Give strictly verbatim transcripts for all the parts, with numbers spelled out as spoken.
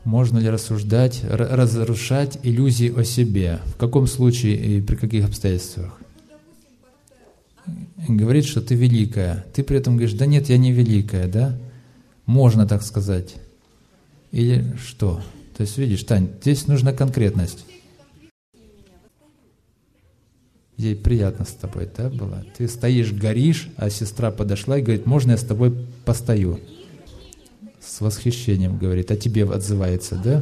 Можно ли рассуждать, разрушать иллюзии о себе? В каком случае и при каких обстоятельствах? Говорит, что ты великая. Ты при этом говоришь, да нет, я не великая, да? Можно так сказать. Или что? То есть, видишь, Тань, здесь нужна конкретность. Ей приятно с тобой, да, было? Ты стоишь, горишь, а сестра подошла и говорит, можно я с тобой постою? С восхищением говорит, а тебе отзывается, да?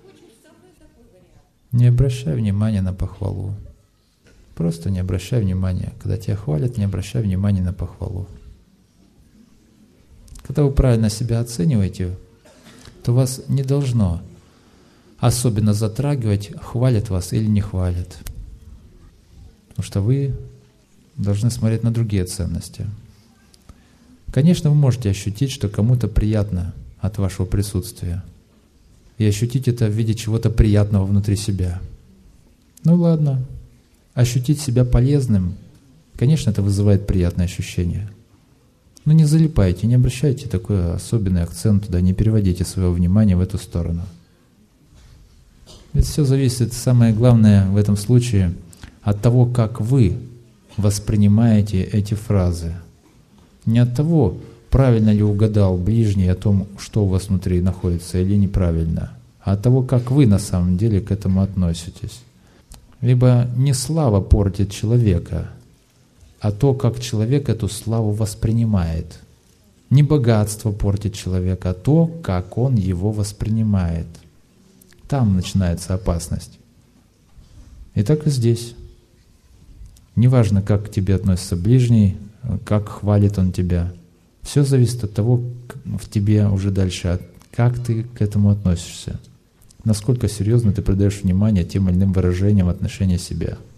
Не обращай внимания на похвалу. Просто не обращай внимания. Когда тебя хвалят, не обращай внимания на похвалу. Когда вы правильно себя оцениваете, то вас не должно особенно затрагивать, хвалят вас или не хвалят. Потому что вы должны смотреть на другие ценности. Конечно, вы можете ощутить, что кому-то приятно от вашего присутствия. И ощутить это в виде чего-то приятного внутри себя. Ну ладно. Ощутить себя полезным, конечно, это вызывает приятное ощущение. Но не залипайте, не обращайте такой особенный акцент туда, не переводите своего внимания в эту сторону. Ведь все зависит, самое главное в этом случае, от того, как вы воспринимаете эти фразы. Не от того, правильно ли угадал ближний о том, что у вас внутри находится, или неправильно, а от того, как вы на самом деле к этому относитесь. Либо не слава портит человека, а то, как человек эту славу воспринимает. Не богатство портит человека, а то, как он его воспринимает. Там начинается опасность. И так и здесь. Неважно, как к тебе относится ближний, как хвалит он тебя. Все зависит от того, в тебе уже дальше, как ты к этому относишься. Насколько серьезно ты придаешь внимание тем или иным выражениям отношения себя.